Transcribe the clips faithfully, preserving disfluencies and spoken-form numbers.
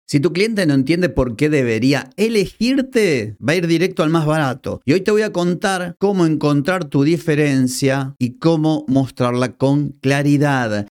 Si tu cliente no entiende por qué debería elegirte, va a ir directo al más barato. Y hoy te voy a contar cómo encontrar tu diferencia y cómo mostrarla con claridad.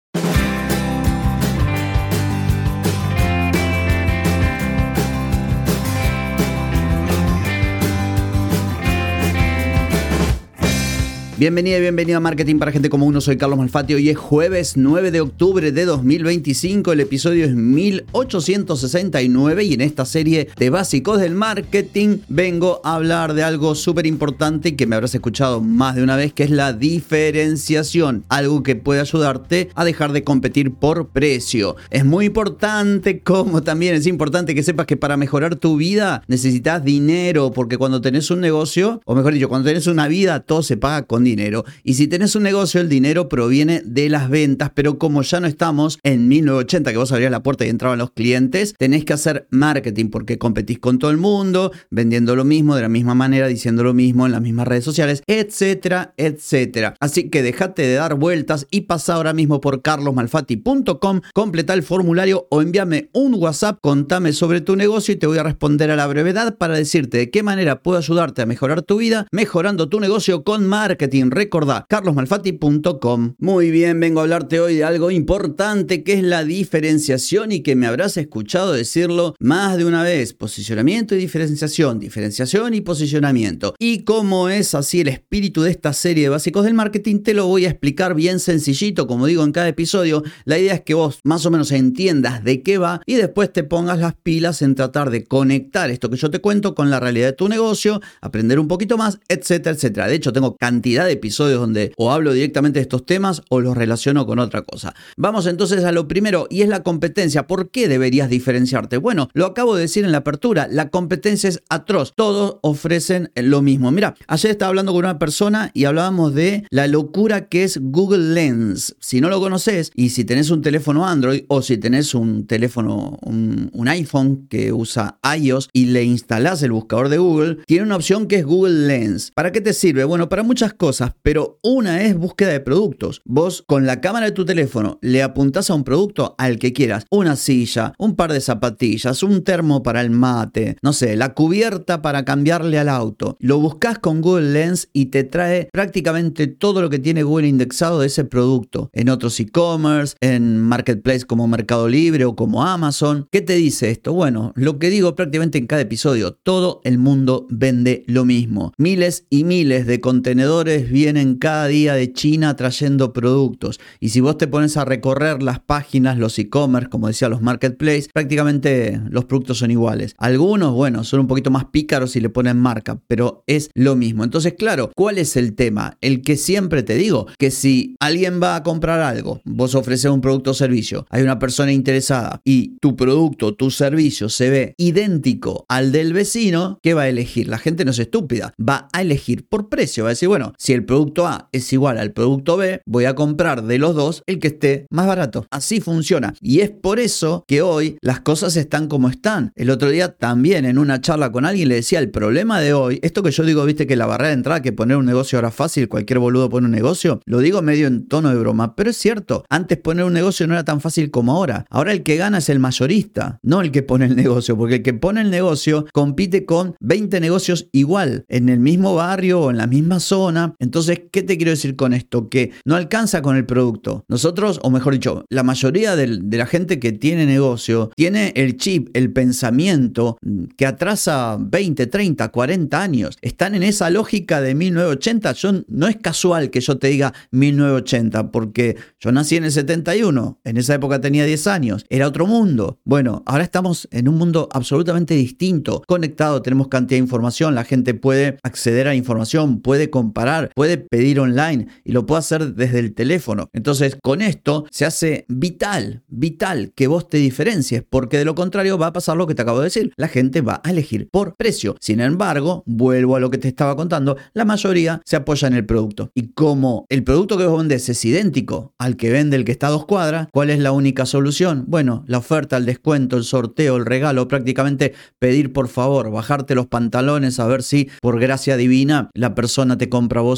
Bienvenida y bienvenido a Marketing para Gente Como Uno. Soy Carlos Malfatti. Hoy es jueves nueve de octubre de dos mil veinticinco. El episodio es mil ochocientos sesenta y nueve y en esta serie de básicos del marketing vengo a hablar de algo súper importante que me habrás escuchado más de una vez, que es la diferenciación. Algo que puede ayudarte a dejar de competir por precio. Es muy importante, como también es importante que sepas que para mejorar tu vida necesitas dinero, porque cuando tenés un negocio, o mejor dicho, cuando tenés una vida, todo se paga con dinero. dinero. Y si tenés un negocio, el dinero proviene de las ventas, pero como ya no estamos en mil novecientos ochenta, que vos abrías la puerta y entraban los clientes, tenés que hacer marketing porque competís con todo el mundo, vendiendo lo mismo, de la misma manera, diciendo lo mismo en las mismas redes sociales, etcétera, etcétera. Así que dejate de dar vueltas y pasa ahora mismo por carlos malfatti punto com, completa el formulario o envíame un WhatsApp, contame sobre tu negocio y te voy a responder a la brevedad para decirte de qué manera puedo ayudarte a mejorar tu vida, mejorando tu negocio con marketing. Recordá, carlos malfatti punto com. Muy bien, vengo a hablarte hoy de algo importante que es la diferenciación y que me habrás escuchado decirlo más de una vez. Posicionamiento y diferenciación, diferenciación y posicionamiento. Y como es así el espíritu de esta serie de básicos del marketing, te lo voy a explicar bien sencillito, como digo en cada episodio. La idea es que vos más o menos entiendas de qué va y después te pongas las pilas en tratar de conectar esto que yo te cuento con la realidad de tu negocio, aprender un poquito más, etcétera, etcétera. De hecho, tengo cantidad de episodios donde o hablo directamente de estos temas o los relaciono con otra cosa. Vamos entonces a lo primero, y es la competencia. ¿Por qué deberías diferenciarte? Bueno, lo acabo de decir en la apertura, la competencia es atroz. Todos ofrecen lo mismo. Mira, ayer estaba hablando con una persona y hablábamos de la locura que es Google Lens. Si no lo conoces y si tenés un teléfono Android o si tenés un teléfono, un, un iPhone que usa iOS y le instalás el buscador de Google, tiene una opción que es Google Lens. ¿Para qué te sirve? Bueno, para muchas cosas. Pero una es búsqueda de productos. Vos con la cámara de tu teléfono le apuntás a un producto al que quieras. Una silla, un par de zapatillas, un termo para el mate, no sé, la cubierta para cambiarle al auto. Lo buscas con Google Lens y te trae prácticamente todo lo que tiene Google indexado de ese producto. En otros e-commerce, en marketplace como Mercado Libre o como Amazon. ¿Qué te dice esto? Bueno, lo que digo prácticamente en cada episodio. Todo el mundo vende lo mismo. Miles y miles de contenedores vienen cada día de China trayendo productos. Y si vos te pones a recorrer las páginas, los e-commerce, como decía, los marketplace, prácticamente los productos son iguales. Algunos, bueno, son un poquito más pícaros y le ponen marca, pero es lo mismo. Entonces, claro, ¿cuál es el tema? El que siempre te digo, que si alguien va a comprar algo, vos ofreces un producto o servicio, hay una persona interesada y tu producto, tu servicio se ve idéntico al del vecino, ¿qué va a elegir? La gente no es estúpida, va a elegir por precio, va a decir, bueno, si el producto A es igual al producto B, voy a comprar de los dos el que esté más barato. Así funciona. Y es por eso que hoy las cosas están como están. El otro día también en una charla con alguien le decía, el problema de hoy, esto que yo digo, viste que la barrera de entrada, que poner un negocio ahora es fácil, cualquier boludo pone un negocio, lo digo medio en tono de broma, pero es cierto, antes poner un negocio no era tan fácil como ahora. Ahora el que gana es el mayorista, no el que pone el negocio, porque el que pone el negocio compite con veinte negocios igual, en el mismo barrio o en la misma zona. Entonces, ¿qué te quiero decir con esto? Que no alcanza con el producto. Nosotros, o mejor dicho, la mayoría de, de la gente que tiene negocio tiene el chip, el pensamiento que atrasa veinte, treinta, cuarenta años. Están en esa lógica de mil novecientos ochenta. Yo, no es casual que yo te diga mil novecientos ochenta, porque yo nací en el setenta y uno. En esa época tenía diez años. Era otro mundo. Bueno, ahora estamos en un mundo absolutamente distinto. Conectado, tenemos cantidad de información. La gente puede acceder a información, puede comparar, puede pedir online y lo puede hacer desde el teléfono. Entonces, con esto se hace vital, vital que vos te diferencies, porque de lo contrario va a pasar lo que te acabo de decir. La gente va a elegir por precio. Sin embargo, vuelvo a lo que te estaba contando, la mayoría se apoya en el producto. Y como el producto que vos vendés es idéntico al que vende el que está a dos cuadras, ¿cuál es la única solución? Bueno, la oferta, el descuento, el sorteo, el regalo, prácticamente pedir por favor, bajarte los pantalones a ver si por gracia divina la persona te compra a vos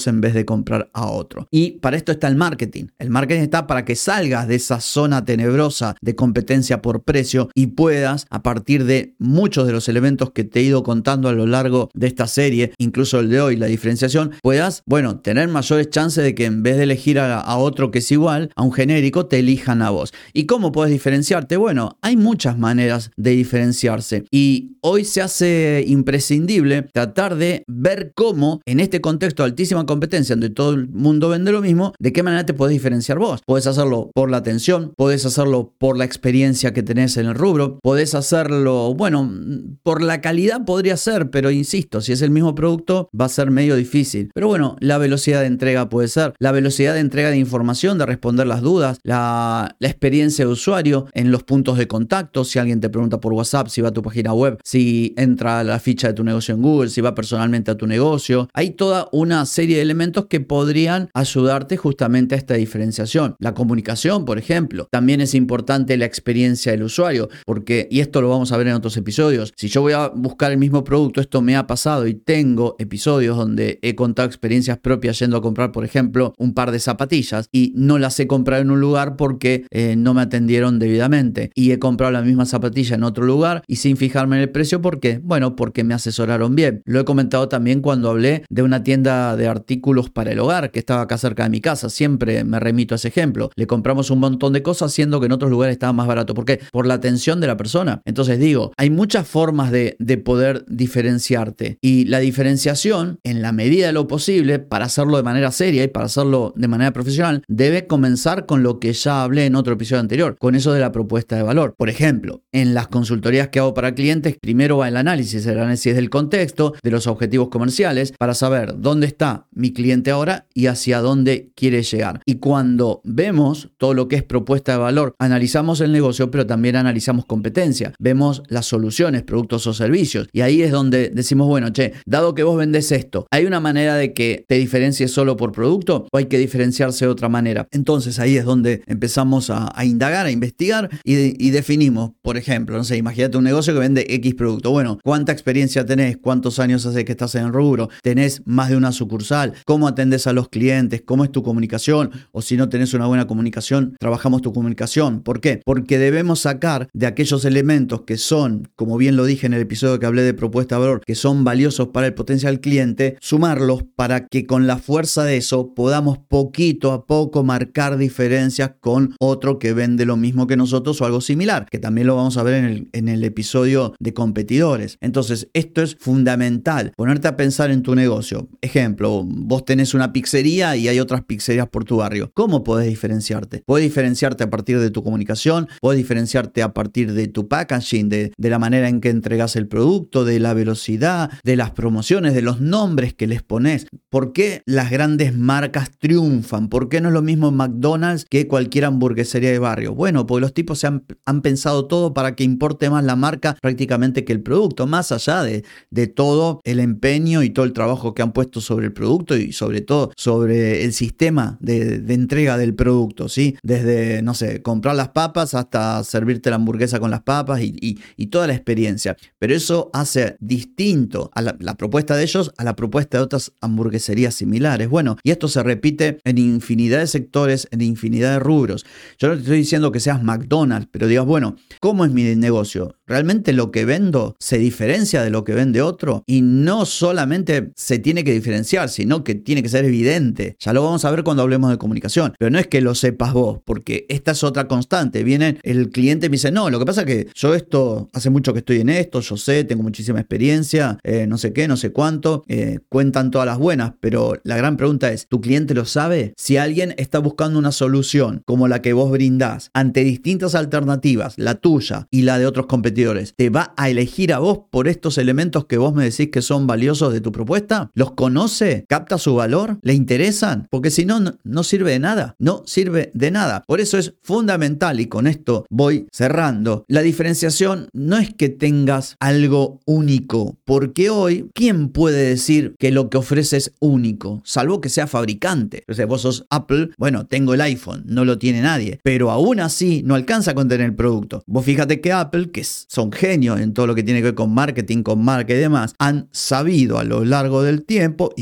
vos en vez de comprar a otro. Y para esto está el marketing. El marketing está para que salgas de esa zona tenebrosa de competencia por precio y puedas, a partir de muchos de los elementos que te he ido contando a lo largo de esta serie, incluso el de hoy, la diferenciación, puedas, bueno, tener mayores chances de que en vez de elegir a, a otro que es igual, a un genérico, te elijan a vos. ¿Y cómo puedes diferenciarte? Bueno, hay muchas maneras de diferenciarse y hoy se hace imprescindible tratar de ver cómo, en este contexto de altísima competencia, donde todo el mundo vende lo mismo, de qué manera te puedes diferenciar vos. Puedes hacerlo por la atención, puedes hacerlo por la experiencia que tenés en el rubro, podés hacerlo, bueno, por la calidad podría ser, pero insisto, si es el mismo producto va a ser medio difícil. Pero bueno, la velocidad de entrega puede ser, la velocidad de entrega de información, de responder las dudas, la, la experiencia de usuario en los puntos de contacto, si alguien te pregunta por WhatsApp, si va a tu página web, si entra a la ficha de tu negocio en Google, si va personalmente a tu negocio. Hay toda una serie de elementos que podrían ayudarte justamente a esta diferenciación. La comunicación, por ejemplo. También es importante la experiencia del usuario, porque, y esto lo vamos a ver en otros episodios, si yo voy a buscar el mismo producto, esto me ha pasado y tengo episodios donde he contado experiencias propias yendo a comprar, por ejemplo, un par de zapatillas y no las he comprado en un lugar porque eh, no me atendieron debidamente y he comprado la misma zapatilla en otro lugar y sin fijarme en el precio. ¿Por qué? Bueno, porque me asesoraron bien. Lo he comentado también cuando hablé de una tienda de artículos para el hogar que estaba acá cerca de mi casa. Siempre me remito a ese ejemplo. Le compramos un montón de cosas siendo que en otros lugares estaba más barato. ¿Por qué? Por la atención de la persona. Entonces digo, hay muchas formas de, de poder diferenciarte y la diferenciación, en la medida de lo posible, para hacerlo de manera seria y para hacerlo de manera profesional, debe comenzar con lo que ya hablé en otro episodio anterior, con eso de la propuesta de valor. Por ejemplo, en las consultorías que hago para clientes, primero va el análisis, el análisis del contexto, de los objetivos comerciales, para saber dónde está mi cliente ahora y hacia dónde quiere llegar. Y cuando vemos todo lo que es propuesta de valor, analizamos el negocio, pero también analizamos competencia, vemos las soluciones, productos o servicios, y ahí es donde decimos, bueno, che, dado que vos vendés esto, ¿hay una manera de que te diferencies solo por producto o hay que diferenciarse de otra manera? Entonces ahí es donde empezamos a, a indagar, a investigar y, de, y definimos, por ejemplo, no sé, imagínate un negocio que vende X producto. Bueno, ¿cuánta experiencia tenés? ¿Cuántos años hace que estás en el rubro? ¿Tenés más de una sucursal? ¿Cómo atendés a los clientes? ¿Cómo es tu comunicación? O si no tenés una buena comunicación, trabajamos tu comunicación. ¿Por qué? Porque debemos sacar de aquellos elementos que son, como bien lo dije en el episodio que hablé de propuesta de valor, que son valiosos para el potencial cliente, sumarlos para que con la fuerza de eso podamos poquito a poco marcar diferencias con otro que vende lo mismo que nosotros o algo similar, que también lo vamos a ver en el, en el episodio de competidores. Entonces, esto es fundamental, ponerte a pensar en tu negocio. Ejemplo, vos tenés una pizzería y hay otras pizzerías por tu barrio. ¿Cómo podés diferenciarte? Podés diferenciarte a partir de tu comunicación, podés diferenciarte a partir de tu packaging, de, de la manera en que entregas el producto, de la velocidad, de las promociones, de los nombres que les pones. ¿Por qué las grandes marcas triunfan? ¿Por qué no es lo mismo McDonald's que cualquier hamburguesería de barrio? Bueno, porque los tipos se han, han pensado todo para que importe más la marca prácticamente que el producto, más allá de, de todo el empeño y todo el trabajo que han puesto sobre el producto y sobre todo sobre el sistema de, de entrega del producto, ¿sí? Desde, no sé, comprar las papas hasta servirte la hamburguesa con las papas y, y, y toda la experiencia. Pero eso hace distinto a la, la propuesta de ellos a la propuesta de otras hamburgueserías similares. Bueno, y esto se repite en infinidad de sectores, en infinidad de rubros. Yo no te estoy diciendo que seas McDonald's, pero digas, bueno, ¿cómo es mi negocio? ¿Realmente lo que vendo se diferencia de lo que vende otro? Y no solamente se tiene que diferenciar, sino que tiene que ser evidente. Ya lo vamos a ver cuando hablemos de comunicación. Pero no es que lo sepas vos, porque esta es otra constante. Viene el cliente y me dice, no, lo que pasa es que yo esto, hace mucho que estoy en esto, yo sé, tengo muchísima experiencia, eh, no sé qué, no sé cuánto, eh, cuentan todas las buenas, pero la gran pregunta es, ¿tu cliente lo sabe? Si alguien está buscando una solución como la que vos brindás ante distintas alternativas, la tuya y la de otros competidores, ¿te va a elegir a vos por estos elementos que vos me decís que son valiosos de tu propuesta? ¿Los conoce? ¿Capta su valor? ¿Le interesan? Porque si no, no, no sirve de nada. No sirve de nada. Por eso es fundamental, y con esto voy cerrando, la diferenciación no es que tengas algo único, porque hoy, ¿quién puede decir que lo que ofrece es único? Salvo que sea fabricante. O sea, vos sos Apple, bueno, tengo el iPhone, no lo tiene nadie, pero aún así no alcanza a contener el producto. Vos fíjate que Apple, que son genios en todo lo que tiene que ver con marketing, con marca y demás, han sabido a lo largo del tiempo, y vamos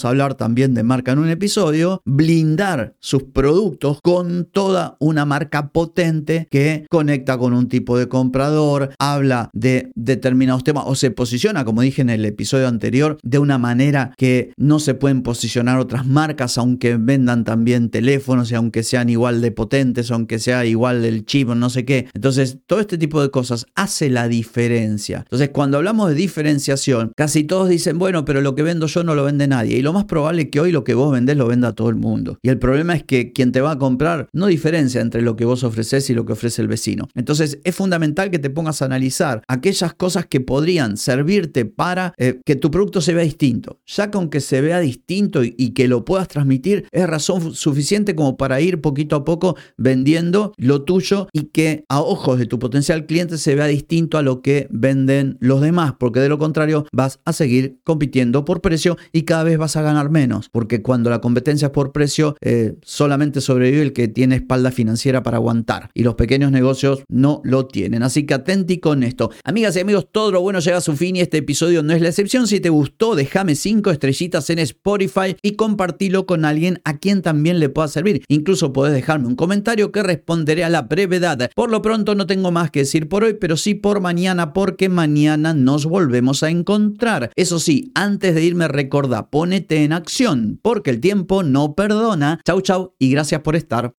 vamos a hablar también de marca en un episodio, blindar sus productos con toda una marca potente que conecta con un tipo de comprador, habla de determinados temas o se posiciona, como dije en el episodio anterior, de una manera que no se pueden posicionar otras marcas, aunque vendan también teléfonos y aunque sean igual de potentes, aunque sea igual del chip o no sé qué. Entonces, todo este tipo de cosas hace la diferencia. Entonces, cuando hablamos de diferenciación, casi todos dicen, bueno, pero lo que vendo yo no lo vende nadie. Y lo más probable es que hoy lo que vos vendés lo venda todo el mundo. Y el problema es que quien te va a comprar no diferencia entre lo que vos ofreces y lo que ofrece el vecino. Entonces, es fundamental que te pongas a analizar aquellas cosas que podrían servirte para eh, que tu producto se vea distinto. Ya que aunque se vea distinto y, y que lo puedas transmitir, es razón suficiente como para ir poquito a poco vendiendo lo tuyo y que a ojos de tu potencial cliente se vea distinto a lo que venden los demás, porque de lo contrario vas a seguir compitiendo por precio y cada vez vas a ganar menos, porque cuando la competencia es por precio eh, solamente sobrevive el que tiene espalda financiera para aguantar y los pequeños negocios no lo tienen. Así que atenti con esto. Amigas y amigos, todo lo bueno llega a su fin y este episodio no es la excepción. Si te gustó, déjame cinco estrellitas en Spotify y compartilo con alguien a quien también le pueda servir. Incluso podés dejarme un comentario que responderé a la brevedad. Por lo pronto no tengo más que decir por hoy, pero sí por mañana, porque mañana nos volvemos a encontrar. Eso sí, antes de irme recordá, ponete en acción, porque el tiempo no perdona. Chau, chau y gracias por estar.